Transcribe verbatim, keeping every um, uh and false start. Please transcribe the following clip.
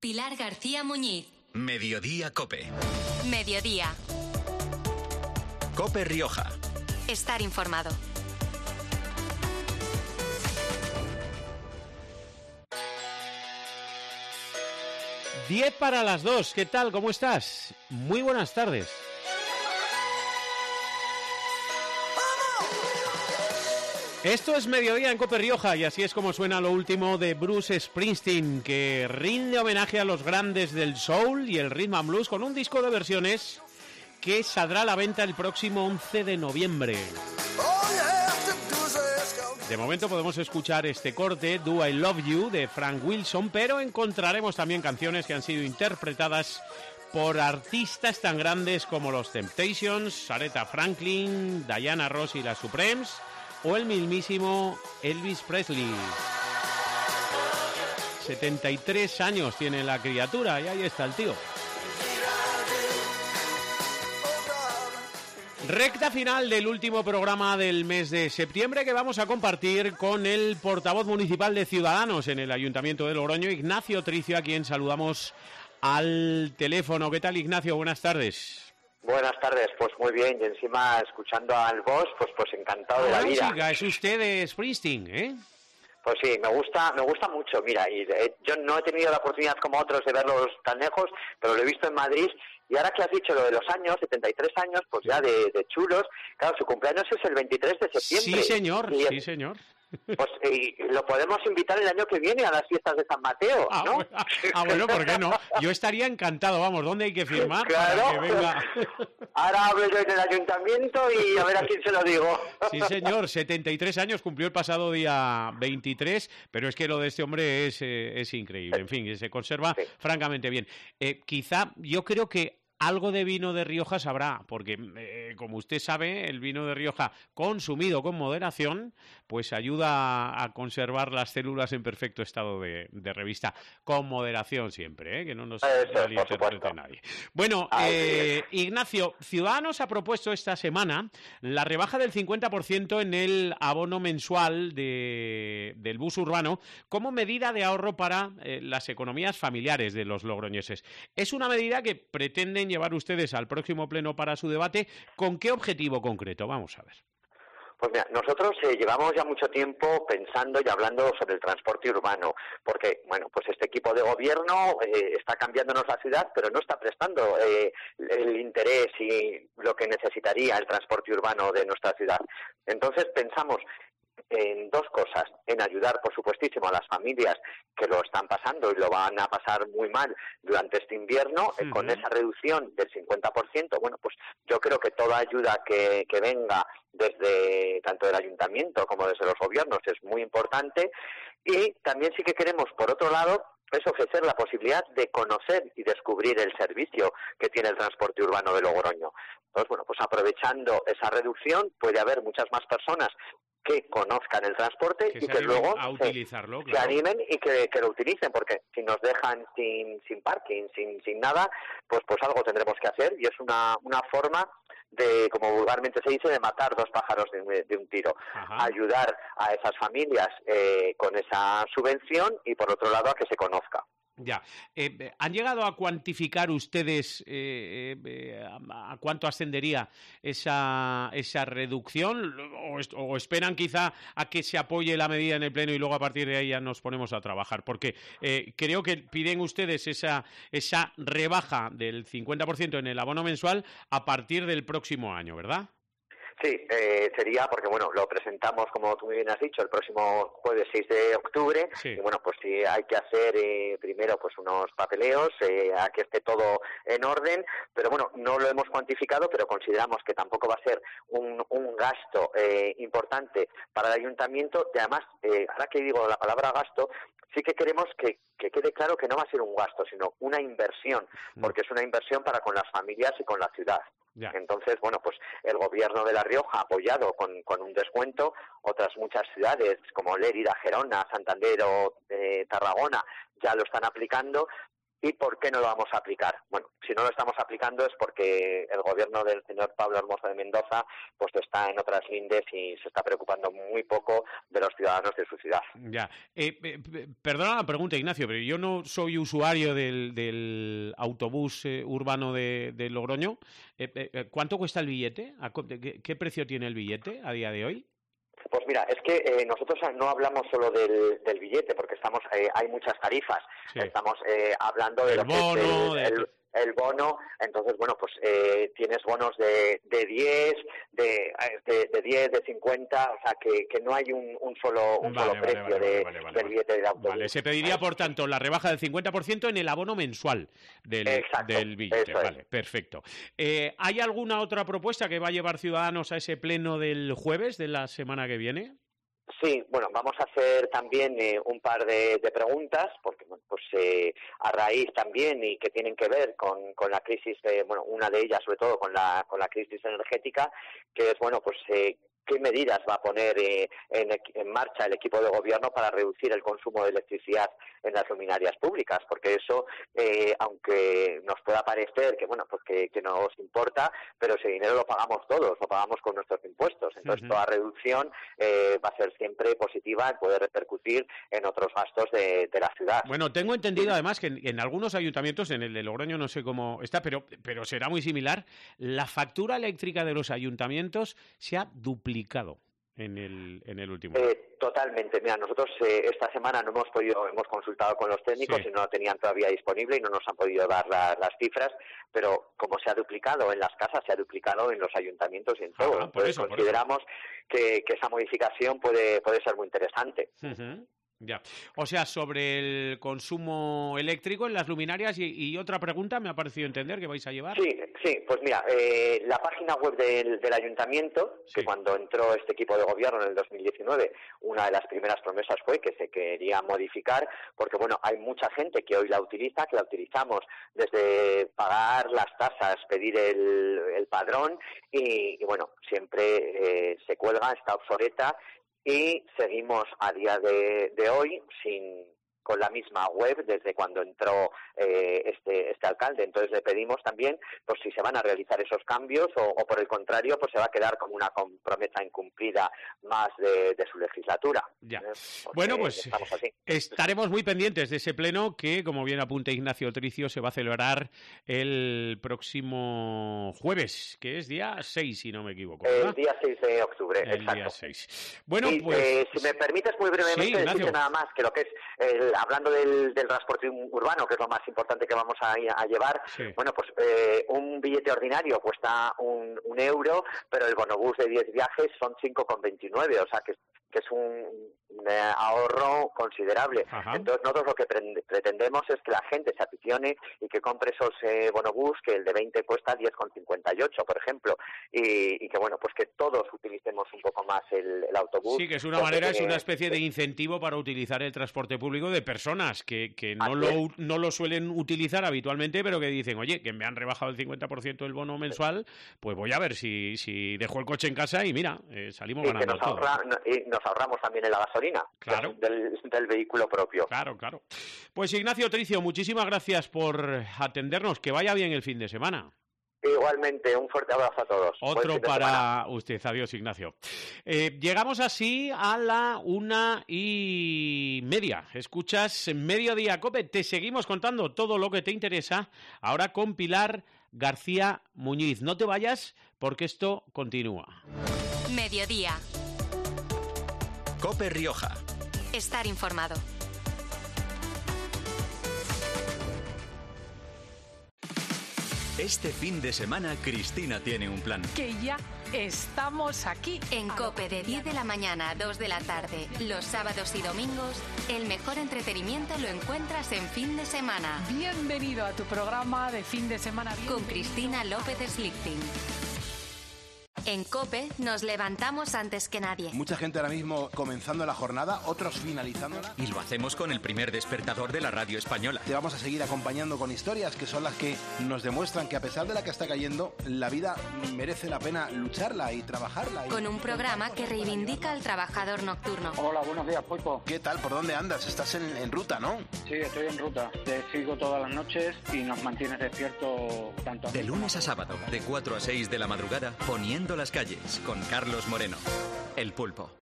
Pilar García Muñiz. Mediodía COPE. Mediodía. COPE Rioja. Estar informado. diez para las dos. ¿Qué tal? ¿Cómo estás? Muy buenas tardes. Esto es Mediodía en COPE Rioja y así es como suena lo último de Bruce Springsteen, que rinde homenaje a los grandes del soul y el rhythm and blues con un disco de versiones que saldrá a la venta el próximo once de noviembre. De momento podemos escuchar este corte, Do I Love You, de Frank Wilson, pero encontraremos también canciones que han sido interpretadas por artistas tan grandes como los Temptations, Aretha Franklin, Diana Ross y las Supremes, o el mismísimo Elvis Presley. setenta y tres años tiene la criatura y ahí está el tío. Recta final del último programa del mes de septiembre que vamos a compartir con el portavoz municipal de Ciudadanos en el Ayuntamiento de Logroño, Ignacio Tricio, a quien saludamos al teléfono. ¿Qué tal, Ignacio? Buenas tardes. Buenas tardes, pues muy bien, y encima escuchando al boss, pues pues encantado de la vida. Chica, es usted de Springsteen, ¿eh? Pues sí, me gusta, me gusta mucho, mira, y eh, yo no he tenido la oportunidad como otros de verlos tan lejos, pero lo he visto en Madrid, y ahora que has dicho lo de los años, setenta y tres años, pues ya de, de chulos, claro, su cumpleaños es el veintitrés de septiembre. Sí, señor, y, sí, señor. Pues y lo podemos invitar el año que viene a las fiestas de San Mateo, ah, ¿no? Bueno, ah, bueno, ¿por qué no? Yo estaría encantado, vamos, ¿dónde hay que firmar? Claro, para que venga? Ahora hablo yo en el ayuntamiento y a ver a quién se lo digo. Sí, señor, setenta y tres años, cumplió el pasado día veintitrés, pero es que lo de este hombre es, eh, es increíble, en fin, se conserva sí. francamente bien. Eh, quizá, yo creo que algo de vino de Rioja sabrá, porque eh, como usted sabe, el vino de Rioja consumido con moderación, pues ayuda a conservar las células en perfecto estado de, de revista. Con moderación siempre, ¿eh? Que no nos malinterprete nadie. Bueno, eh, Ignacio, Ciudadanos ha propuesto esta semana la rebaja del cincuenta por ciento en el abono mensual de, del bus urbano como medida de ahorro para eh, las economías familiares de los logroñeses. Es una medida que pretenden llevar ustedes al próximo pleno para su debate. ¿Con qué objetivo concreto? Vamos a ver. Pues mira, nosotros eh, llevamos ya mucho tiempo pensando y hablando sobre el transporte urbano, porque, bueno, pues este equipo de gobierno eh, está cambiándonos la ciudad, pero no está prestando eh, el interés y lo que necesitaría el transporte urbano de nuestra ciudad. Entonces pensamos en dos cosas, en ayudar, por supuestísimo, a las familias que lo están pasando y lo van a pasar muy mal durante este invierno, sí, con esa reducción del cincuenta por ciento. Bueno, pues yo creo que toda ayuda que, que venga desde tanto del ayuntamiento como desde los gobiernos es muy importante, y también sí que queremos, por otro lado, es ofrecer la posibilidad de conocer y descubrir el servicio que tiene el transporte urbano de Logroño. Entonces, bueno, pues aprovechando esa reducción puede haber muchas más personas que conozcan el transporte que y que luego a utilizarlo, se, claro. se animen y que, que lo utilicen, porque si nos dejan sin sin parking, sin sin nada, pues pues algo tendremos que hacer, y es una una forma de, como vulgarmente se dice, de matar dos pájaros de un, de un tiro. Ajá. Ayudar a esas familias eh, con esa subvención y, por otro lado, a que se conozca. Ya. Eh, ¿Han llegado a cuantificar ustedes eh, eh, a, a cuánto ascendería esa, esa reducción? O, ¿O esperan quizá a que se apoye la medida en el Pleno y luego a partir de ahí ya nos ponemos a trabajar? Porque eh, creo que piden ustedes esa, esa rebaja del cincuenta por ciento en el abono mensual a partir del próximo año, ¿verdad? Sí, eh, sería porque, bueno, lo presentamos, como tú muy bien has dicho, el próximo jueves seis de octubre, sí. Y bueno, pues sí hay que hacer eh, primero pues unos papeleos, eh, a que esté todo en orden, pero bueno, no lo hemos cuantificado, pero consideramos que tampoco va a ser un, un gasto eh, importante para el ayuntamiento, y además, eh, ahora que digo la palabra gasto, sí que queremos que, que quede claro que no va a ser un gasto, sino una inversión, porque es una inversión para con las familias y con la ciudad. Ya. Entonces, bueno, pues el gobierno de La Rioja ha apoyado con, con un descuento, otras muchas ciudades como Lérida, Gerona, Santander o eh, Tarragona ya lo están aplicando, ¿Y por qué no lo vamos a aplicar? Bueno, si no lo estamos aplicando es porque el gobierno del señor Pablo Hermoso de Mendoza pues está en otras lindes y se está preocupando muy poco de los ciudadanos de su ciudad. Ya. Eh, eh, perdona la pregunta, Ignacio, pero yo no soy usuario del, del autobús eh, urbano de, de Logroño. Eh, eh, ¿Cuánto cuesta el billete? ¿Qué, ¿Qué precio tiene el billete a día de hoy? Pues mira, es que eh, nosotros no hablamos solo del, del billete, porque estamos eh, hay muchas tarifas. Sí. Estamos eh, hablando de el lo bono, que es el, de... el, el bono. Entonces, bueno, pues eh, tienes bonos de, de diez, de, de, de diez, de cincuenta, o sea, que, que no hay un, un solo un vale, solo vale, precio vale, de, vale, vale, del billete de autobús. Vale, se pediría, por tanto, la rebaja del cincuenta por ciento en el abono mensual del, Exacto, del billete. eso Vale, es. Perfecto. Eh, ¿Hay alguna otra propuesta que va a llevar Ciudadanos a ese pleno del jueves de la semana que viene? Sí, bueno, vamos a hacer también eh, un par de, de preguntas, porque bueno, pues eh, a raíz también y que tienen que ver con, con la crisis, eh, bueno, una de ellas sobre todo con la con la crisis energética, que es bueno, pues eh, qué medidas va a poner eh, en, en marcha el equipo de gobierno para reducir el consumo de electricidad en las luminarias públicas, porque eso, eh, aunque nos pueda parecer que bueno, pues que, que nos importa, pero ese dinero lo pagamos todos, lo pagamos con nuestros impuestos. Entonces, uh-huh. toda reducción eh, va a ser siempre positiva y puede repercutir en otros gastos de, de la ciudad. Bueno, tengo entendido además que en, en algunos ayuntamientos, en el de Logroño no sé cómo está, pero, pero será muy similar, la factura eléctrica de los ayuntamientos se ha duplicado en el, en el último año. Eh, totalmente. Mira, nosotros eh, esta semana no hemos podido, hemos consultado con los técnicos sí. y no lo tenían todavía disponible y no nos han podido dar la, las cifras, pero como se ha duplicado en las casas, se ha duplicado en los ayuntamientos y en todo. Ah, Entonces eso, consideramos que, que esa modificación puede, puede ser muy interesante. Uh-huh. Ya. O sea, sobre el consumo eléctrico en las luminarias y, y otra pregunta, me ha parecido entender que vais a llevar. Sí, sí, pues mira, eh, la página web del, del ayuntamiento, sí. que cuando entró este equipo de gobierno en el dos mil diecinueve, una de las primeras promesas fue que se quería modificar, porque bueno, hay mucha gente que hoy la utiliza, que la utilizamos desde pagar las tasas, pedir el, el padrón y, y bueno, siempre eh, se cuelga, está obsoleta. Y seguimos a día de, de hoy sin con la misma web desde cuando entró eh, este este alcalde. Entonces le pedimos también pues si se van a realizar esos cambios o, o por el contrario pues se va a quedar como una promesa incumplida más de, de su legislatura. Ya. ¿Eh? Bueno, pues estaremos muy pendientes de ese pleno que, como bien apunta Ignacio Tricio, se va a celebrar el próximo jueves, que es día seis, si no me equivoco, ¿verdad? El día seis de octubre, el exacto. Día seis. Bueno, y, pues... Eh, si me permites muy brevemente sí, decirte nada más que lo que es el hablando del, del transporte urbano, que es lo más importante que vamos a, a llevar, sí. bueno, pues eh, un billete ordinario cuesta un, un euro, pero el bonobús de diez viajes son cinco con veintinueve, o sea que, que es un, un ahorro considerable. Ajá. Entonces nosotros lo que pre- pretendemos es que la gente se aficione y que compre esos eh, bonobús, que el de veinte cuesta diez con cincuenta y ocho, por ejemplo, y, y que bueno, pues que todos utilicemos un poco más el, el autobús. Sí, que es una manera, tiene, es una especie de incentivo para utilizar el transporte público de personas que, que no, lo, no lo suelen utilizar habitualmente, pero que dicen, oye, que me han rebajado el cincuenta por ciento del bono mensual, pues voy a ver si, si dejo el coche en casa y mira, eh, salimos y ganando que nos, ahorra, no, y nos ahorramos también en la gasolina claro. del, del vehículo propio. Claro, claro. Pues Ignacio Tricio, muchísimas gracias por atendernos, que vaya bien el fin de semana. Igualmente, un fuerte abrazo a todos. Otro para usted. Adiós, Ignacio. Eh, llegamos así a la una y media. Escuchas Mediodía COPE. Te seguimos contando todo lo que te interesa. Ahora con Pilar García Muñiz. No te vayas porque esto continúa. Mediodía. COPE Rioja. Estar informado. Este fin de semana Cristina tiene un plan. Que ya estamos aquí. En COPE de diez de la mañana a dos de la tarde, los sábados y domingos, el mejor entretenimiento lo encuentras en fin de semana. Bienvenido a tu programa de fin de semana. Con Cristina López Slichting. En COPE nos levantamos antes que nadie. Mucha gente ahora mismo comenzando la jornada, otros finalizándola. Y lo hacemos con el primer despertador de la radio española. Te vamos a seguir acompañando con historias que son las que nos demuestran que a pesar de la que está cayendo, la vida merece la pena lucharla y trabajarla. Y... Con un programa que reivindica al trabajador nocturno. Hola, buenos días, Pulpo. ¿Qué tal? ¿Por dónde andas? Estás en, en ruta, ¿no? Sí, estoy en ruta. Te sigo todas las noches y nos mantienes despierto tanto a De lunes a sábado, de cuatro a seis de la madrugada, Poniendo las calles, con Carlos Moreno. El Pulpo.